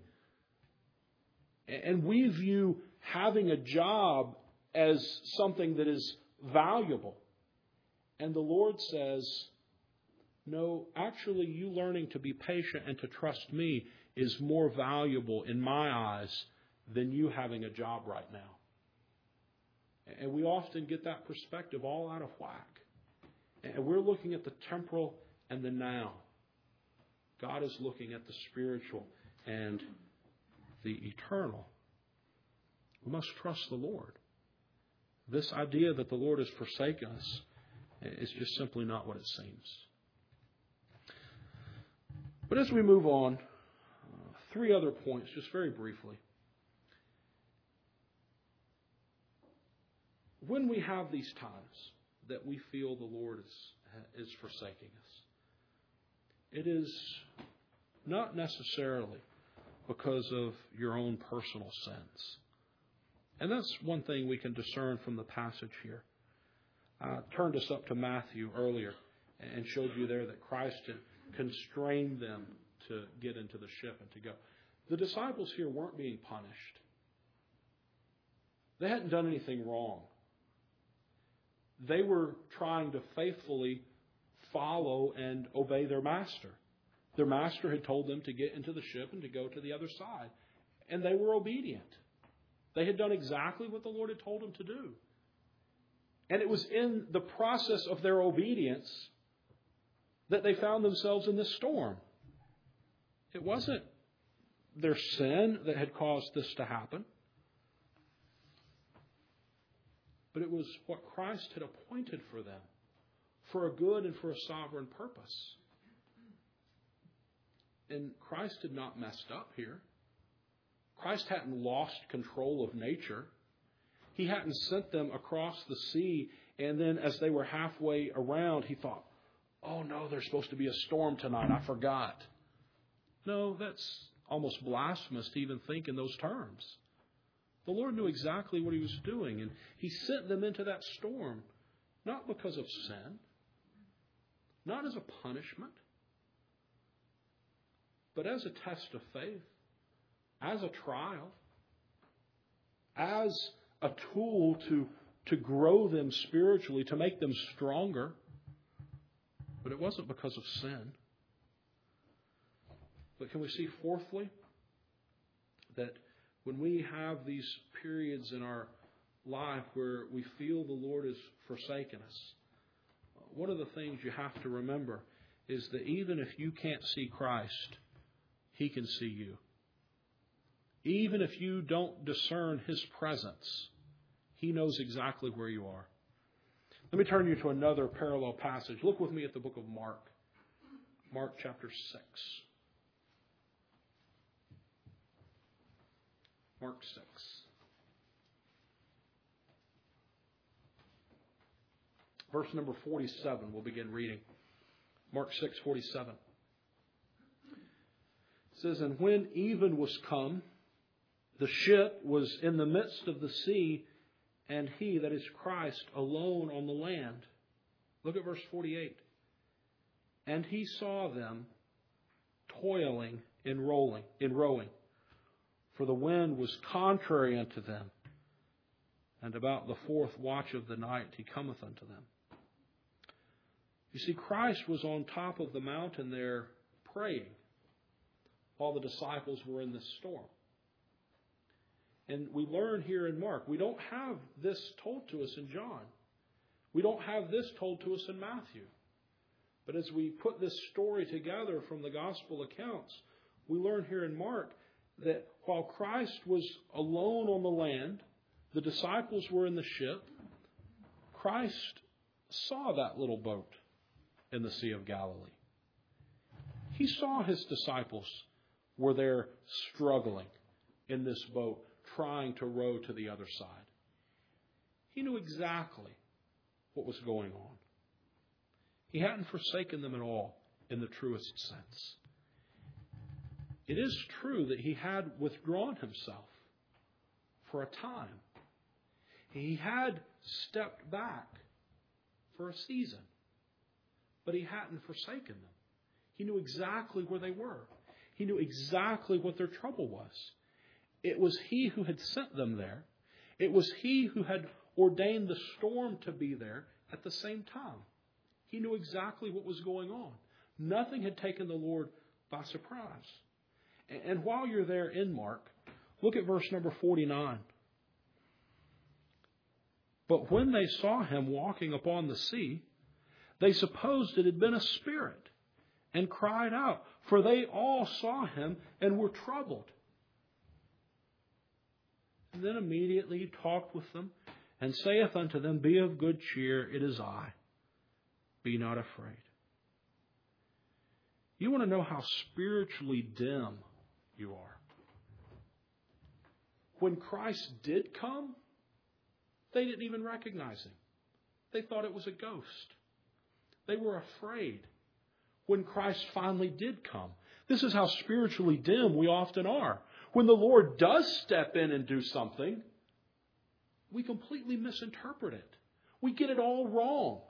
And we view having a job as something that is valuable. And the Lord says, no, actually you learning to be patient and to trust me is more valuable in my eyes than you having a job right now. And we often get that perspective all out of whack. And we're looking at the temporal and the now. God is looking at the spiritual and the eternal. We must trust the Lord. This idea that the Lord has forsaken us is just simply not what it seems. But as we move on, 3 other points, just very briefly. When we have these times that we feel the Lord is forsaking us, it is not necessarily because of your own personal sins. And that's one thing we can discern from the passage here. I turned us up to Matthew earlier and showed you there that Christ had constrained them to get into the ship and to go. The disciples here weren't being punished. They hadn't done anything wrong. They were trying to faithfully follow and obey their master. Their master had told them to get into the ship and to go to the other side. And they were obedient. They had done exactly what the Lord had told them to do. And it was in the process of their obedience that they found themselves in this storm. It wasn't their sin that had caused this to happen, but it was what Christ had appointed for them, for a good and for a sovereign purpose. And Christ had not messed up here. Christ hadn't lost control of nature. He hadn't sent them across the sea, and then as they were halfway around, He thought, oh no, there's supposed to be a storm tonight. I forgot. No, that's almost blasphemous to even think in those terms. The Lord knew exactly what He was doing, and He sent them into that storm, not because of sin, not as a punishment, but as a test of faith, as a trial, as a tool to grow them spiritually, to make them stronger. But it wasn't because of sin. But can we see, fourthly, that when we have these periods in our life where we feel the Lord has forsaken us, one of the things you have to remember is that even if you can't see Christ, He can see you. Even if you don't discern His presence, He knows exactly where you are. Let me turn you to another parallel passage. Look with me at the book of Mark. Mark chapter 6. Mark 6. Verse number 47, we'll begin reading. Mark 6:47. It says, "And when even was come, the ship was in the midst of the sea, and He, that is Christ, alone on the land." Look at verse 48. "And He saw them toiling in rowing, for the wind was contrary unto them. And about the 4th watch of the night He cometh unto them." You see, Christ was on top of the mountain there praying while the disciples were in this storm. And we learn here in Mark, we don't have this told to us in John. We don't have this told to us in Matthew. But as we put this story together from the gospel accounts, we learn here in Mark that while Christ was alone on the land, the disciples were in the ship, Christ saw that little boat in the Sea of Galilee. He saw His disciples were there struggling in this boat, trying to row to the other side. He knew exactly what was going on. He hadn't forsaken them at all in the truest sense. It is true that He had withdrawn Himself for a time. He had stepped back for a season, but He hadn't forsaken them. He knew exactly where they were. He knew exactly what their trouble was. It was He who had sent them there. It was He who had ordained the storm to be there at the same time. He knew exactly what was going on. Nothing had taken the Lord by surprise. And while you're there in Mark, look at verse number 49. "But when they saw Him walking upon the sea, they supposed it had been a spirit, and cried out, for they all saw Him and were troubled. And then immediately He talked with them, and saith unto them, Be of good cheer, it is I. Be not afraid." You want to know how spiritually dim you are? When Christ did come, they didn't even recognize Him. They thought it was a ghost. They were afraid when Christ finally did come. This is how spiritually dim we often are. When the Lord does step in and do something, we completely misinterpret it. We get it all wrong.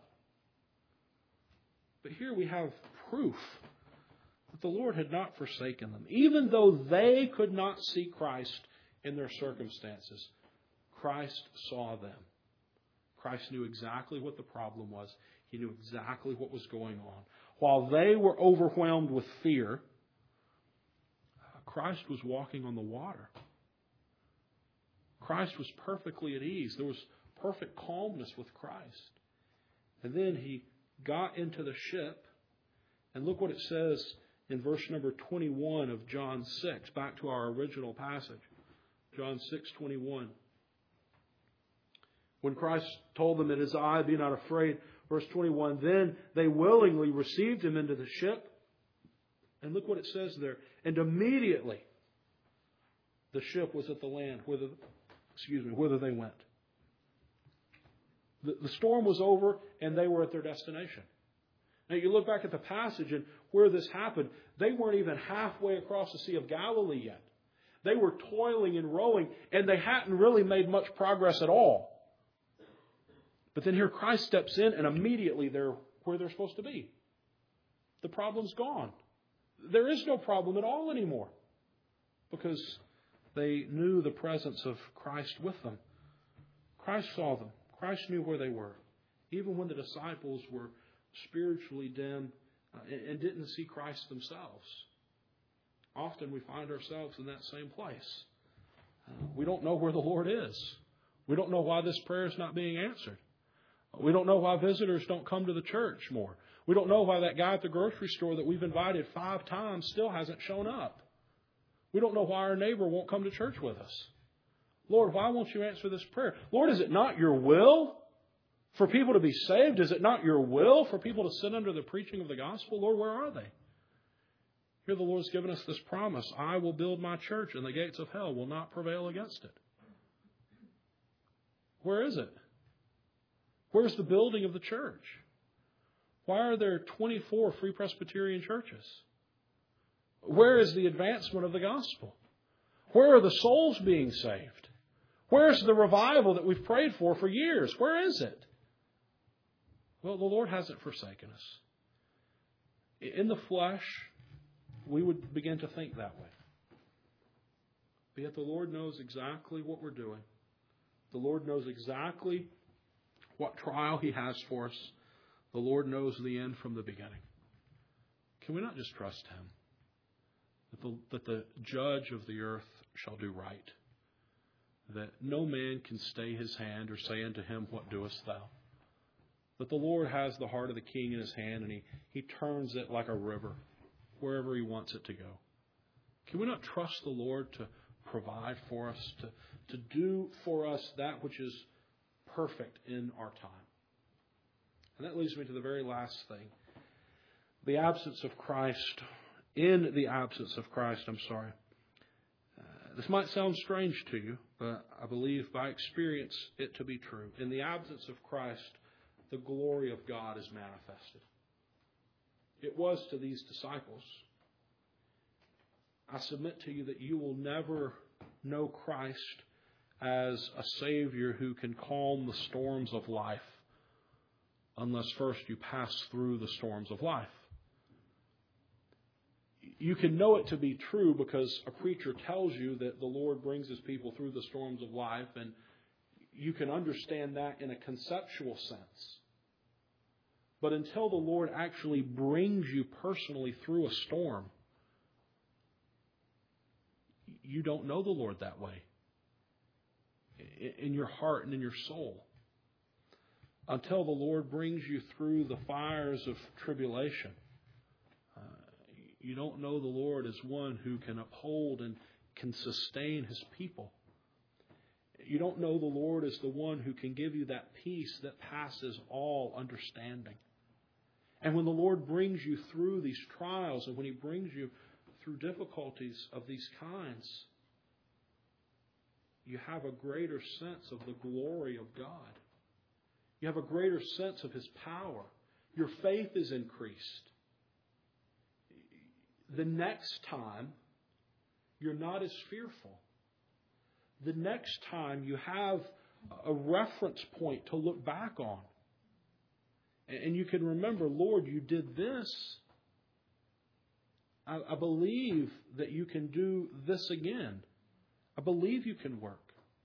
But here we have proof that the Lord had not forsaken them. Even though they could not see Christ in their circumstances, Christ saw them. Christ knew exactly what the problem was. He knew exactly what was going on. While they were overwhelmed with fear, Christ was walking on the water. Christ was perfectly at ease. There was perfect calmness with Christ. And then He got into the ship. And look what it says in verse number 21 of John 6. Back to our original passage. John 6:21. When Christ told them, It is I, be not afraid. Verse 21, Then they willingly received Him into the ship. And look what it says there. And immediately the ship was at the land whither they went. The storm was over and they were at their destination. Now you look back at the passage and where this happened, they weren't even halfway across the Sea of Galilee yet. They were toiling and rowing, and they hadn't really made much progress at all. But then here Christ steps in, and immediately they're where they're supposed to be. The problem's gone. There is no problem at all anymore, because they knew the presence of Christ with them. Christ saw them. Christ knew where they were. Even when the disciples were spiritually dim and didn't see Christ themselves. Often we find ourselves in that same place. We don't know where the Lord is. We don't know why this prayer is not being answered. We don't know why visitors don't come to the church more. We don't know why that guy at the grocery store that we've invited 5 times still hasn't shown up. We don't know why our neighbor won't come to church with us. Lord, why won't you answer this prayer? Lord, is it not your will for people to be saved? Is it not your will for people to sit under the preaching of the gospel? Lord, where are they? Here the Lord's given us this promise. I will build my church, and the gates of hell will not prevail against it. Where is it? Where's the building of the church? Why are there 24 Free Presbyterian churches? Where is the advancement of the gospel? Where are the souls being saved? Where's the revival that we've prayed for years? Where is it? Well, the Lord hasn't forsaken us. In the flesh, we would begin to think that way. But yet the Lord knows exactly what we're doing. The Lord knows exactly what trial He has for us. The Lord knows the end from the beginning. Can we not just trust Him? That the judge of the earth shall do right. That no man can stay His hand or say unto Him, what doest thou? That the Lord has the heart of the king in His hand, and He turns it like a river wherever He wants it to go. Can we not trust the Lord to provide for us, to do for us that which is perfect in our time? And that leads me to the very last thing. The absence of Christ. In the absence of Christ, this might sound strange to you, but I believe by experience it to be true. In the absence of Christ, the glory of God is manifested. It was to these disciples. I submit to you that you will never know Christ as a Savior who can calm the storms of life unless first you pass through the storms of life. You can know it to be true because a preacher tells you that the Lord brings His people through the storms of life, and you can understand that in a conceptual sense. But until the Lord actually brings you personally through a storm, you don't know the Lord that way in your heart and in your soul. Until the Lord brings you through the fires of tribulation, you don't know the Lord as one who can uphold and can sustain His people. You don't know the Lord as the one who can give you that peace that passes all understanding. And when the Lord brings you through these trials, and when He brings you through difficulties of these kinds, you have a greater sense of the glory of God. You have a greater sense of His power. Your faith is increased. The next time, you're not as fearful. The next time, you have a reference point to look back on. And you can remember, Lord, you did this. I believe that you can do this again. I believe you can work.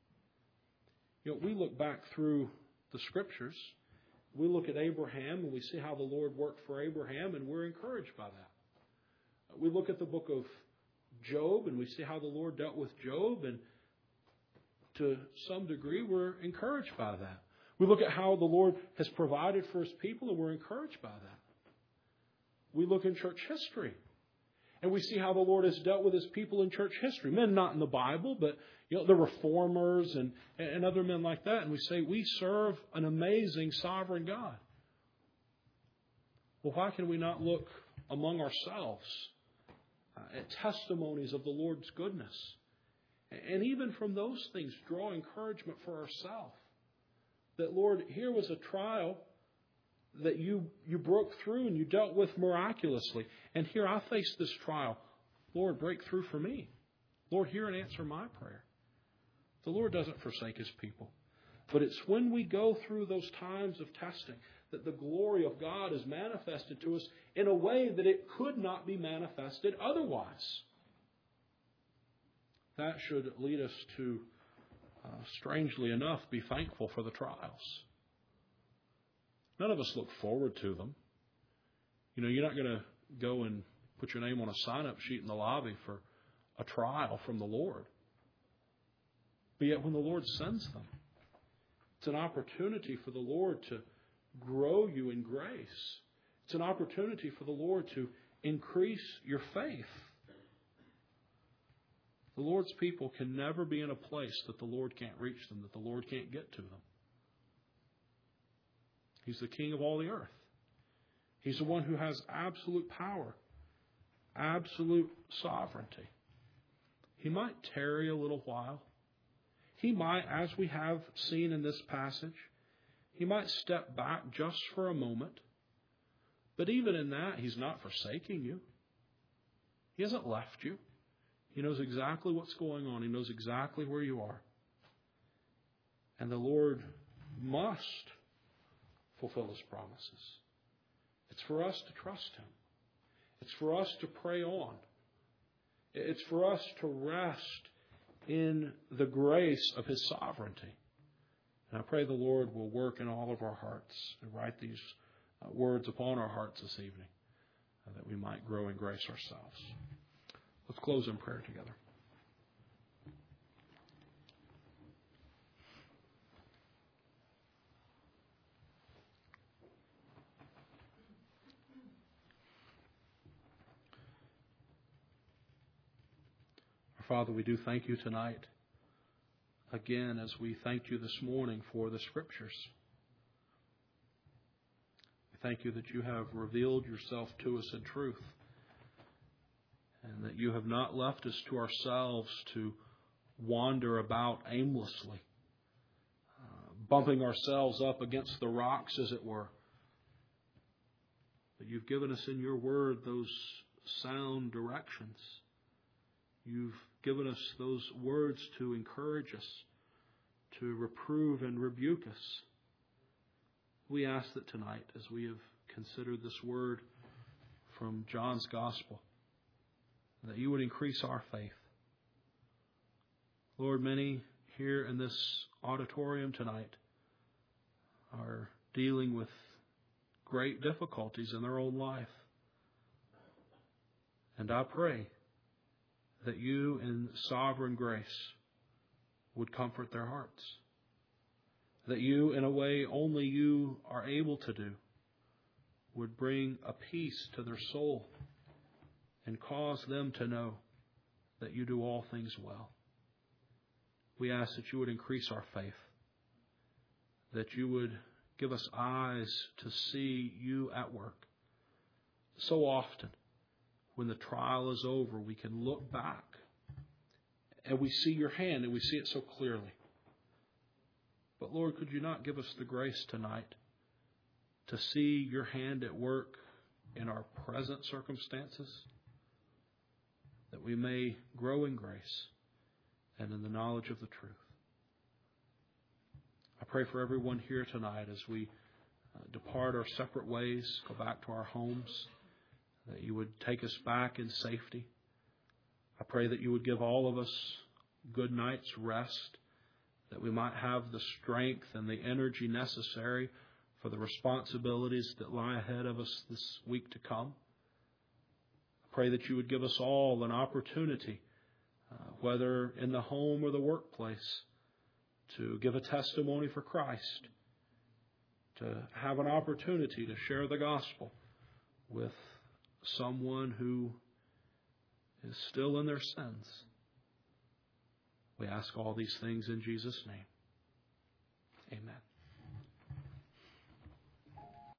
We look back through the Scriptures. We look at Abraham and we see how the Lord worked for Abraham, and we're encouraged by that. We look at the book of Job and we see how the Lord dealt with Job, and to some degree we're encouraged by that. We look at how the Lord has provided for His people, and we're encouraged by that. We look in church history and we see how the Lord has dealt with His people in church history. Men not in the Bible, but the reformers and other men like that. And we say, we serve an amazing sovereign God. Well, why can we not look among ourselves at testimonies of the Lord's goodness? And even from those things, draw encouragement for ourselves. That, Lord, here was a trial that you broke through and you dealt with miraculously. And here I face this trial. Lord, break through for me. Lord, hear and answer my prayer. The Lord doesn't forsake His people. But it's when we go through those times of testing that the glory of God is manifested to us in a way that it could not be manifested otherwise. That should lead us to, strangely enough, be thankful for the trials. None of us look forward to them. You're not going to go and put your name on a sign-up sheet in the lobby for a trial from the Lord. But yet when the Lord sends them, it's an opportunity for the Lord to grow you in grace. It's an opportunity for the Lord to increase your faith. The Lord's people can never be in a place that the Lord can't reach them, that the Lord can't get to them. He's the King of all the earth. He's the one who has absolute power, absolute sovereignty. He might tarry a little while. He might, as we have seen in this passage, He might step back just for a moment. But even in that, He's not forsaking you. He hasn't left you. He knows exactly what's going on. He knows exactly where you are. And the Lord must fulfill His promises. It's for us to trust Him. It's for us to pray on. It's for us to rest in the grace of His sovereignty. And I pray the Lord will work in all of our hearts and write these words upon our hearts this evening, that we might grow in grace ourselves. Let's close in prayer together. Our Father, we do thank You tonight, again, as we thanked You this morning for the Scriptures. We thank You that You have revealed Yourself to us in truth, and that You have not left us to ourselves to wander about aimlessly, bumping ourselves up against the rocks, as it were. But You've given us in Your Word those sound directions. You've given us those words to encourage us, to reprove and rebuke us. We ask that tonight, as we have considered this word from John's Gospel, that You would increase our faith. Lord, many here in this auditorium tonight are dealing with great difficulties in their own life. And I pray that You, in sovereign grace, would comfort their hearts. That You, in a way only You are able to do, would bring a peace to their soul and cause them to know that You do all things well. We ask that You would increase our faith, that You would give us eyes to see You at work. So often, when the trial is over, we can look back and we see Your hand, and we see it so clearly. But Lord, could You not give us the grace tonight to see Your hand at work in our present circumstances, that we may grow in grace and in the knowledge of the truth. I pray for everyone here tonight as we depart our separate ways, go back to our homes, that You would take us back in safety. I pray that You would give all of us good night's rest, that we might have the strength and the energy necessary for the responsibilities that lie ahead of us this week to come. I pray that You would give us all an opportunity, whether in the home or the workplace, to give a testimony for Christ, to have an opportunity to share the gospel with someone who is still in their sins. We ask all these things in Jesus' name. Amen.